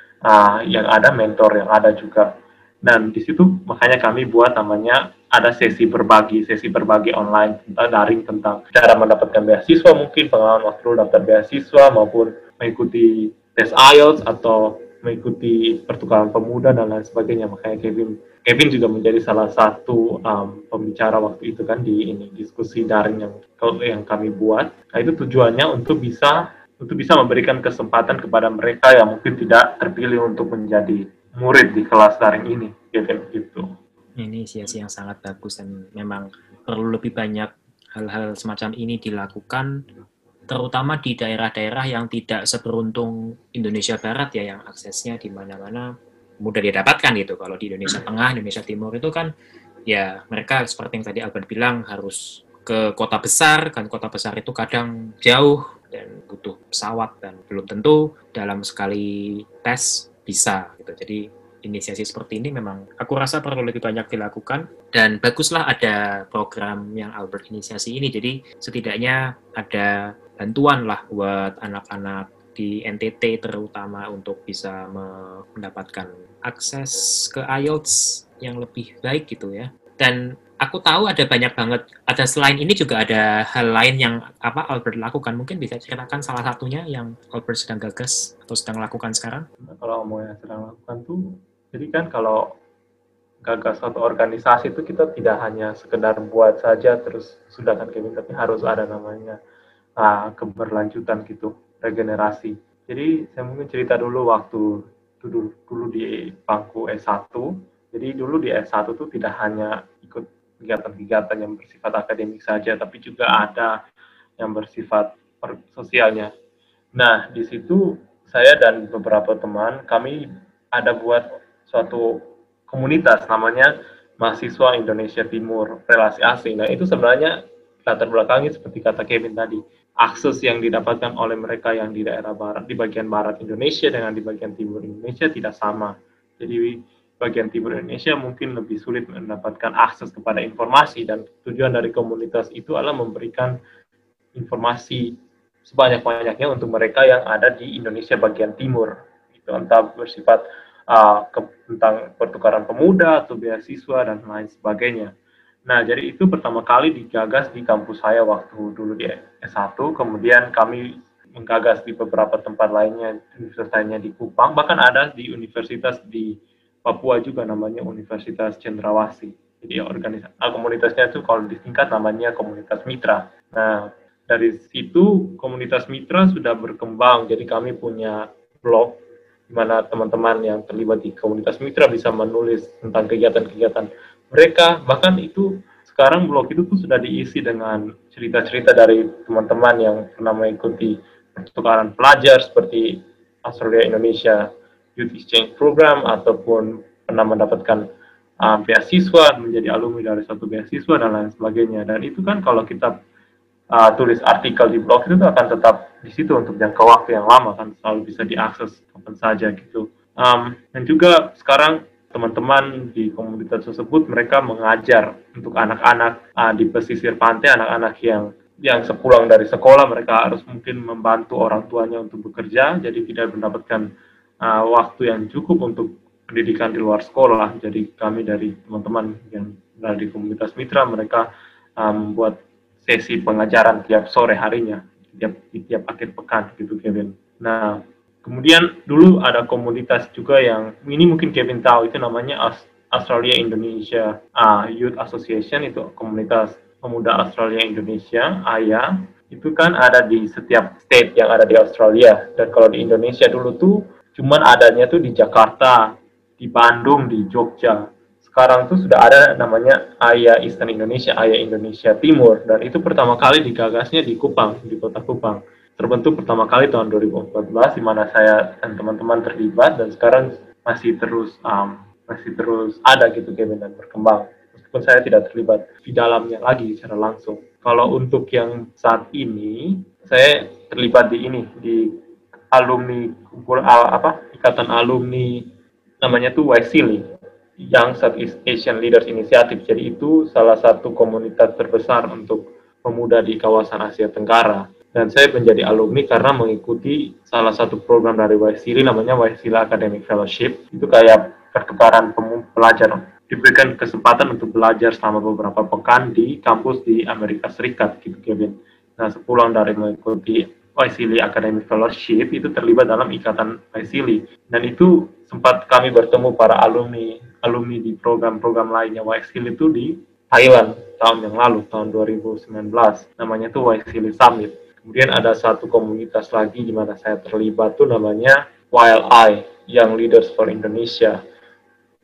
uh, yang ada, mentor yang ada juga. Dan di situ makanya kami buat namanya ada sesi berbagi, sesi berbagi online tentang daring, tentang cara mendapatkan beasiswa, mungkin pengalaman waktu daftar beasiswa, maupun mengikuti tes I E L T S atau mengikuti pertukaran pemuda dan lain sebagainya. Makanya Kevin Kevin juga menjadi salah satu um, pembicara waktu itu kan di ini diskusi daring yang yang kami buat. Nah, itu tujuannya untuk bisa untuk bisa memberikan kesempatan kepada mereka yang mungkin tidak terpilih untuk menjadi murid di kelas daring ini, Kevin, gitu. Inisiasi yang sangat bagus dan memang perlu lebih banyak hal-hal semacam ini dilakukan, terutama di daerah-daerah yang tidak seberuntung Indonesia Barat ya, yang aksesnya di mana-mana mudah didapatkan gitu. Kalau di Indonesia Tengah, Indonesia Timur itu kan ya mereka seperti yang tadi Albert bilang harus ke kota besar, kan kota besar itu kadang jauh dan butuh pesawat dan belum tentu dalam sekali tes bisa gitu. Jadi inisiasi seperti ini memang aku rasa perlu lebih banyak dilakukan dan baguslah ada program yang Albert inisiasi ini. Jadi setidaknya ada bantuan lah buat anak-anak di N T T terutama untuk bisa mendapatkan akses ke I E L T S yang lebih baik gitu ya. Dan aku tahu ada banyak banget, ada selain ini juga ada hal lain yang apa Albert lakukan. Mungkin bisa ceritakan salah satunya yang Albert sedang gagas atau sedang lakukan sekarang? Nah, kalau mau yang sedang lakukan tuh, jadi kan kalau gagas suatu organisasi itu kita tidak hanya sekedar buat saja terus sudah kan Kevin, tapi harus ada namanya uh, keberlanjutan gitu, regenerasi. Jadi saya mungkin cerita dulu waktu dulu, dulu di bangku S satu. Jadi dulu di S satu tuh tidak hanya ikut kegiatan-kegiatan yang bersifat akademik saja, tapi juga ada yang bersifat sosialnya. Nah, di situ saya dan beberapa teman, kami ada buat suatu komunitas namanya Mahasiswa Indonesia Timur Relasi Asing. Nah, itu sebenarnya latar belakangnya seperti kata Kevin tadi, akses yang didapatkan oleh mereka yang di daerah barat, di bagian barat Indonesia dengan di bagian timur Indonesia tidak sama. Jadi bagian timur Indonesia mungkin lebih sulit mendapatkan akses kepada informasi, dan tujuan dari komunitas itu adalah memberikan informasi sebanyak-banyaknya untuk mereka yang ada di Indonesia bagian timur. Itu entah bersifat uh, ke, tentang pertukaran pemuda atau beasiswa dan lain sebagainya. Nah, jadi itu pertama kali digagas di kampus saya waktu dulu di S satu, kemudian kami menggagas di beberapa tempat lainnya, universitasnya di Kupang, bahkan ada di universitas di Papua juga namanya Universitas Cendrawasih. Jadi organisasi komunitasnya itu kalau disingkat namanya komunitas mitra. Nah, dari situ komunitas mitra sudah berkembang, jadi kami punya blog di mana teman-teman yang terlibat di komunitas mitra bisa menulis tentang kegiatan-kegiatan mereka. Bahkan itu sekarang blog itu tuh sudah diisi dengan cerita-cerita dari teman-teman yang pernah mengikuti pertukaran pelajar seperti Australia Indonesia Youth Exchange Program ataupun pernah mendapatkan uh, beasiswa, menjadi alumni dari suatu beasiswa dan lain sebagainya. Dan itu kan kalau kita uh, tulis artikel di blog itu akan tetap di situ untuk jangka waktu yang lama, kan selalu bisa diakses kapan saja gitu. Um, dan juga sekarang teman-teman di komunitas tersebut mereka mengajar untuk anak-anak uh, di pesisir pantai, anak-anak yang yang sepulang dari sekolah mereka harus mungkin membantu orang tuanya untuk bekerja, jadi tidak mendapatkan uh, waktu yang cukup untuk pendidikan di luar sekolah. Jadi kami dari teman-teman yang berada di komunitas mitra mereka membuat um, sesi pengajaran tiap sore harinya, tiap tiap akhir pekan gitu Kevin. Nah, kemudian dulu ada komunitas juga yang ini mungkin Kevin tahu, itu namanya Australia Indonesia uh, Youth Association, itu komunitas pemuda Australia Indonesia, A Y A. Itu kan ada di setiap state yang ada di Australia. Dan kalau di Indonesia dulu tuh cuman adanya tuh di Jakarta, di Bandung, di Jogja. Sekarang tuh sudah ada namanya A Y A Eastern Indonesia, A Y A Indonesia Timur. Dan itu pertama kali digagasnya di Kupang, di kota Kupang. Terbentuk pertama kali tahun dua ribu empat belas, di mana saya dan teman-teman terlibat, dan sekarang masih terus um, masih terus ada gitu Kevin, dan berkembang. Meskipun saya tidak terlibat di dalamnya lagi secara langsung. Kalau untuk yang saat ini, saya terlibat di ini, di alumni, apa, ikatan alumni, namanya tuh Y S I L I, Young Southeast Asian Leaders Initiative. Jadi itu salah satu komunitas terbesar untuk pemuda di kawasan Asia Tenggara. Dan saya menjadi alumni karena mengikuti salah satu program dari Y S I L I, namanya Y S I L I Academic Fellowship. Itu kayak pertukaran pelajar, diberikan kesempatan untuk belajar selama beberapa pekan di kampus di Amerika Serikat gitu Kevin. Nah, sepulang dari mengikuti Y S I L I Academic Fellowship itu terlibat dalam ikatan Y S I L I, dan itu sempat kami bertemu para alumni alumni di program-program lainnya Y S I L I itu di Thailand tahun yang lalu, tahun dua ribu sembilan belas, namanya itu Y S I L I Summit. Kemudian ada satu komunitas lagi di mana saya terlibat tuh namanya Y L I, Young Leaders for Indonesia.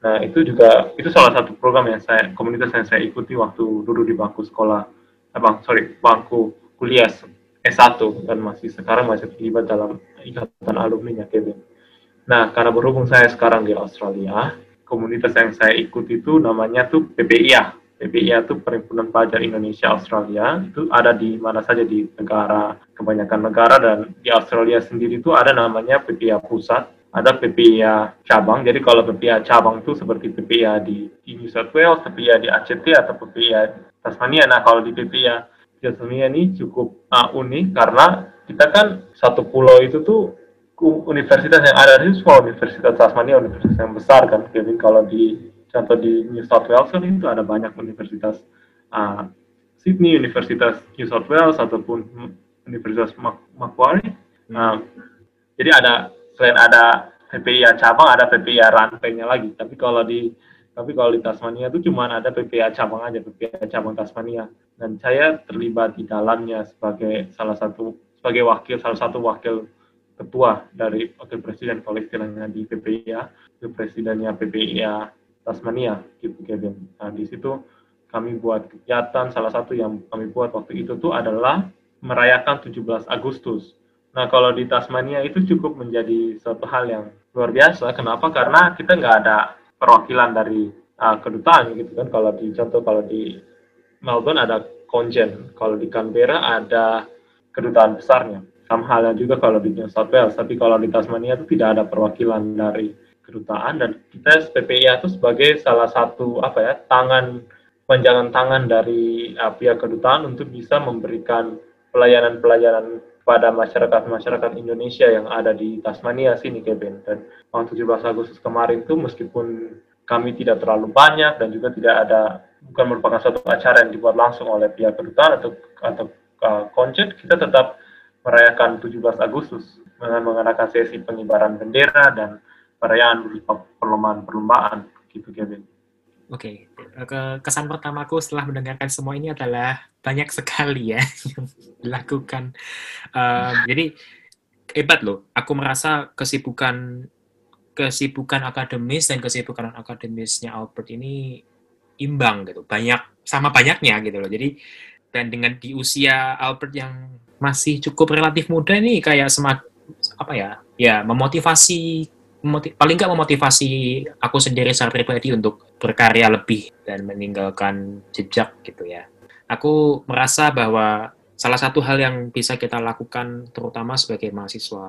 Nah, itu juga, itu salah satu program yang saya, komunitas yang saya ikuti waktu duduk di bangku sekolah, apa, sorry, bangku kuliah S satu, dan masih sekarang masih terlibat dalam ikatan alumni-nya Kevin. Nah, karena berhubung saya sekarang di Australia, komunitas yang saya ikuti itu namanya tuh P P I A. P P I A itu Perhimpunan Pelajar Indonesia Australia, itu ada di mana saja di negara, kebanyakan negara, dan di Australia sendiri itu ada namanya P P I A Pusat, ada P P I A cabang. Jadi kalau P P I A cabang itu seperti P P I A di, di New South Wales, P P I A di A C T, atau P P I A Tasmania. Nah, kalau di P P I A Tasmania ini cukup uh, unik karena kita kan satu pulau itu tuh universitas yang ada di semua universitas Tasmania, universitas yang besar kan. Jadi kalau di contoh di New South Wales kan itu ada banyak universitas, uh, Sydney, Universitas New South Wales, ataupun Universitas Macquarie. Uh, jadi ada, selain ada P P I A cabang, ada P P I A rantainya lagi. Tapi kalau di tapi kalau di Tasmania itu cuma ada P P I A cabang aja, P P I A cabang Tasmania. Dan saya terlibat di dalamnya sebagai salah satu sebagai wakil salah satu wakil ketua dari wakil presiden, kalau istilahnya di P P I A, itu presidennya P P I A Tasmania, gitu Kevin. Nah, di situ kami buat kegiatan, salah satu yang kami buat waktu itu tuh adalah merayakan tujuh belas Agustus. Nah, kalau di Tasmania itu cukup menjadi suatu hal yang luar biasa. Kenapa? Karena kita nggak ada perwakilan dari uh, kedutaan, gitu kan. Kalau di contoh kalau di Melbourne ada konjen, kalau di Canberra ada kedutaan besarnya. Sama halnya juga kalau di New South Wales, tapi kalau di Tasmania itu tidak ada perwakilan dari kedutaan, dan kita P P I A itu sebagai salah satu apa ya tangan panjangan tangan dari uh, pihak kedutaan untuk bisa memberikan pelayanan-pelayanan pada masyarakat-masyarakat Indonesia yang ada di Tasmania sini, Kevin. Dan tahun tujuh belas Agustus kemarin itu meskipun kami tidak terlalu banyak dan juga tidak ada, bukan merupakan suatu acara yang dibuat langsung oleh pihak kedutaan atau atau uh, konjen, kita tetap merayakan tujuh belas Agustus dengan mengadakan sesi pengibaran bendera dan perayaan berupa perlombaan-perlombaan, gitu, Kevin. Oke, okay. Kesan pertamaku setelah mendengarkan semua ini adalah banyak sekali ya yang dilakukan. Um, jadi hebat loh. Aku merasa kesibukan kesibukan akademis dan kesibukan akademisnya Albert ini imbang gitu. Banyak sama banyaknya gitu loh. Jadi dan dengan di usia Albert yang masih cukup relatif muda ini kayak semak apa ya? Ya memotivasi Motiv, paling nggak memotivasi aku sendiri secara pribadi untuk berkarya lebih dan meninggalkan jejak gitu ya. Aku merasa bahwa salah satu hal yang bisa kita lakukan terutama sebagai mahasiswa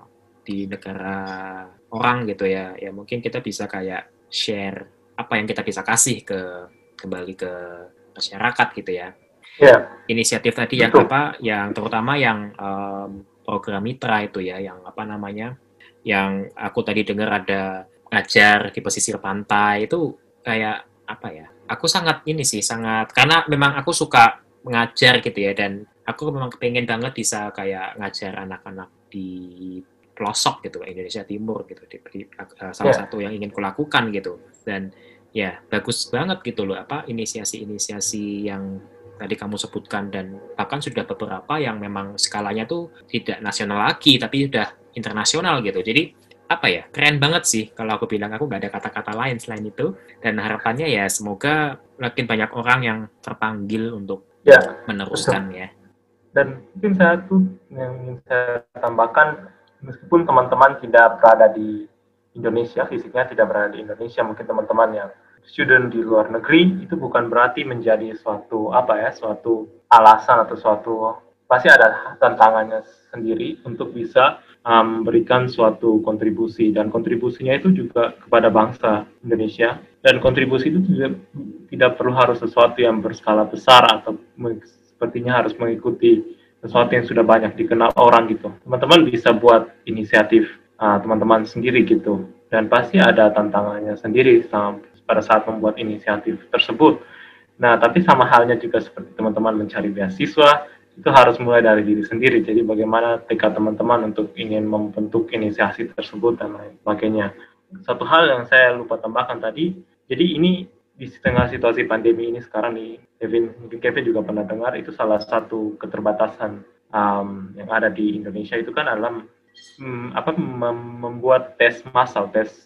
di negara orang gitu ya, ya mungkin kita bisa kayak share apa yang kita bisa kasih ke kembali ke masyarakat gitu ya. Yeah. Inisiatif tadi yang apa, yang terutama yang um, program mitra itu ya, yang apa namanya, yang aku tadi dengar ada ngajar di pesisir pantai, itu kayak apa ya, aku sangat ini sih, sangat, karena memang aku suka mengajar gitu ya, dan aku memang pengen banget bisa kayak ngajar anak-anak di pelosok gitu, Indonesia Timur gitu, di, di, uh, salah yeah. satu yang ingin kulakukan gitu, dan ya bagus banget gitu loh, apa inisiasi-inisiasi yang tadi kamu sebutkan, dan bahkan sudah beberapa yang memang skalanya tuh tidak nasional lagi, tapi sudah internasional gitu. Jadi apa ya, keren banget sih kalau aku bilang, aku nggak ada kata-kata lain selain itu. Dan harapannya ya semoga makin banyak orang yang terpanggil untuk ya, meneruskan betul. Ya. Dan mungkin saya tuh yang ingin saya tambahkan, meskipun teman-teman tidak berada di Indonesia, fisiknya tidak berada di Indonesia, mungkin teman-teman yang student di luar negeri, itu bukan berarti menjadi suatu apa ya, suatu alasan atau suatu, pasti ada tantangannya sendiri untuk bisa memberikan um, suatu kontribusi, dan kontribusinya itu juga kepada bangsa Indonesia, dan kontribusi itu tidak, tidak perlu harus sesuatu yang berskala besar atau sepertinya harus mengikuti sesuatu yang sudah banyak dikenal orang gitu. Teman-teman bisa buat inisiatif uh, teman-teman sendiri gitu, dan pasti ada tantangannya sendiri sama, pada saat membuat inisiatif tersebut. Nah, tapi sama halnya juga seperti teman-teman mencari beasiswa, itu harus mulai dari diri sendiri. Jadi bagaimana tekad teman-teman untuk ingin membentuk inisiasi tersebut dan lain sebagainya. Satu hal yang saya lupa tambahkan tadi, jadi ini di tengah situasi pandemi ini sekarang nih, Kevin, mungkin Kevin juga pernah dengar, itu salah satu keterbatasan um, yang ada di Indonesia itu kan adalah um, apa mem- membuat tes massal, tes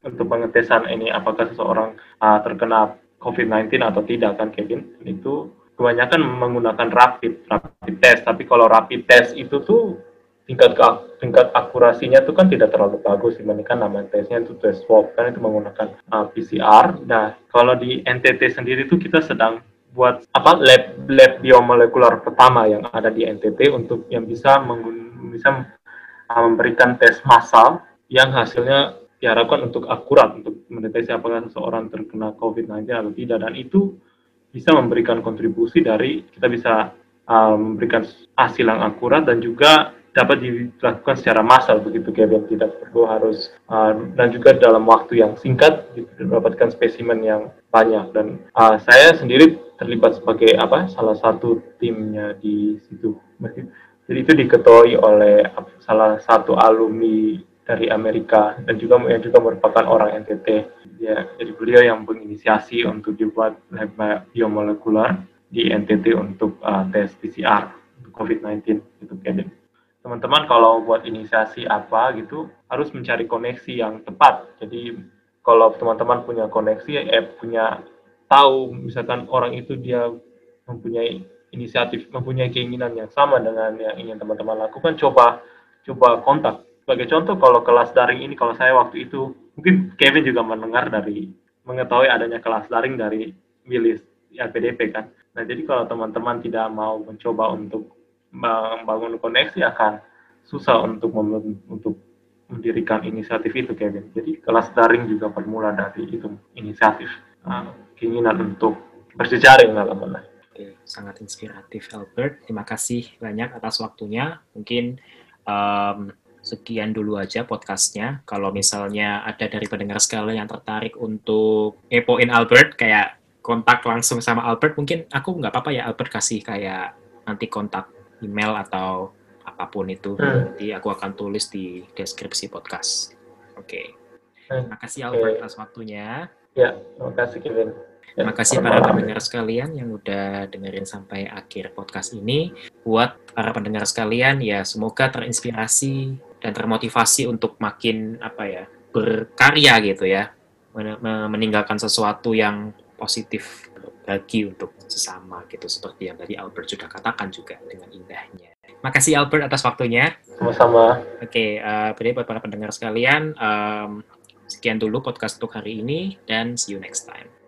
untuk pengetesan ini apakah seseorang uh, terkena covid sembilan belas atau tidak kan Kevin, itu kebanyakan menggunakan rapid rapid test. Tapi kalau rapid test itu tuh tingkat tingkat akurasinya tuh kan tidak terlalu bagus dibandingkan nama tesnya itu tes swab kan itu menggunakan uh, P C R. Nah kalau di N T T sendiri tuh kita sedang buat apa lab lab biomolekular pertama yang ada di N T T untuk yang bisa menggun- bisa uh, memberikan tes massal yang hasilnya diharapkan untuk akurat untuk mendeteksi apakah seseorang terkena covid sembilan belas atau tidak, dan itu bisa memberikan kontribusi dari kita bisa uh, memberikan hasil yang akurat dan juga dapat dilakukan secara massal begitu Kevin, tidak perlu harus uh, dan juga dalam waktu yang singkat didapatkan spesimen yang banyak. Dan uh, saya sendiri terlibat sebagai apa salah satu timnya di situ. Jadi itu diketuai oleh salah satu alumni dari Amerika dan juga yang juga merupakan orang N T T. Ya, jadi beliau yang menginisiasi untuk dibuat lab biomolekular di N T T untuk uh, tes P C R untuk covid sembilan belas gitu Kevin. Teman-teman kalau buat inisiasi apa gitu harus mencari koneksi yang tepat. Jadi kalau teman-teman punya koneksi, eh punya tahu misalkan orang itu dia mempunyai inisiatif, mempunyai keinginan yang sama dengan yang ingin teman-teman lakukan, coba coba kontak. Sebagai contoh kalau kelas daring ini, kalau saya waktu itu mungkin Kevin juga mendengar dari mengetahui adanya kelas daring dari Willis L P D P kan. Nah jadi kalau teman-teman tidak mau mencoba untuk membangun koneksi akan susah untuk mem- untuk mendirikan inisiatif itu Kevin. Jadi kelas daring juga bermula dari itu inisiatif, uh, keinginan untuk berjejaring lah teman-teman. Oke, sangat inspiratif Albert. Terima kasih banyak atas waktunya. Mungkin um, sekian dulu aja podcastnya. Kalau misalnya ada dari pendengar sekalian yang tertarik untuk kepoin Albert, kayak kontak langsung sama Albert, mungkin aku nggak apa-apa ya Albert kasih kayak nanti kontak email atau apapun itu, hmm. nanti aku akan tulis di deskripsi podcast. Oke, okay. Terima kasih Albert okay. atas waktunya. Ya, terima kasih Kevin. Ya, terima kasih para pendengar sekalian yang udah dengerin sampai akhir podcast ini. Buat para pendengar sekalian, ya semoga terinspirasi dan termotivasi untuk makin apa ya berkarya gitu ya, meninggalkan sesuatu yang positif bagi untuk sesama gitu, seperti yang tadi Albert sudah katakan juga dengan indahnya. Makasih Albert atas waktunya. Sama-sama. Oke, okay, uh, buat para pendengar sekalian, um, sekian dulu podcast untuk hari ini dan see you next time.